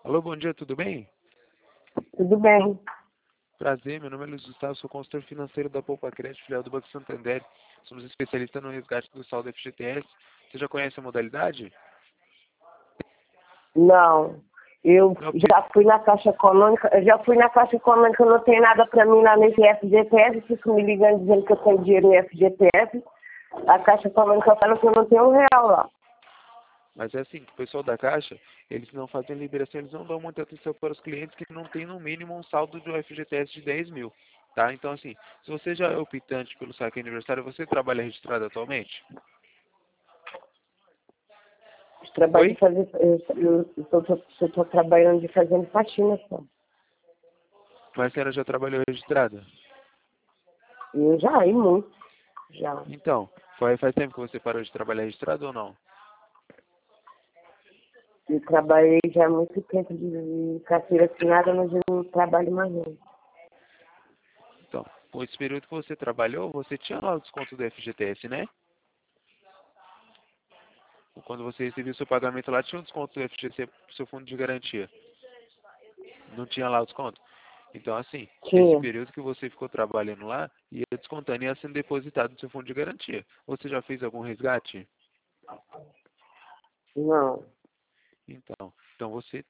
Alô, bom dia, tudo bem? Tudo bem. Prazer, meu nome é Luiz Gustavo, sou consultor financeiro da Poupa Crédito, filial do Banco Santander. Somos especialistas no resgate do saldo FGTS. Você já conhece a modalidade? Não. Eu Não, já fui na Caixa Econômica, não tem nada para mim lá nesse FGTS, fico me ligando dizendo que eu tenho dinheiro no FGTS. A Caixa Econômica fala que eu não tenho R$ 1 lá. mas é assim, o pessoal da Caixa, eles não fazem liberação, eles não dão muita atenção para os clientes que não têm no mínimo um saldo do FGTS de 10 mil, tá? Então assim, se você já é optante pelo saque aniversário, você trabalha registrado atualmente? Eu trabalho de Oi? fazer, eu estou trabalhando de fazendo faxina só. Mas a senhora já trabalhou registrada? Eu já, e muito, já. Então, faz tempo que você parou de trabalhar registrado ou não? Eu trabalhei já há muito tempo de carteira assinada, mas eu não trabalho mais não. Então, com esse período que você trabalhou, você tinha lá o desconto do FGTS, né? Quando você recebia o seu pagamento lá, tinha um desconto do FGTS pro seu fundo de garantia. Não tinha lá o desconto? Então, assim, nesse Tinha. período que você ficou trabalhando lá, ia descontando e ia sendo depositado no seu fundo de garantia. Você já fez algum resgate? Não. Então você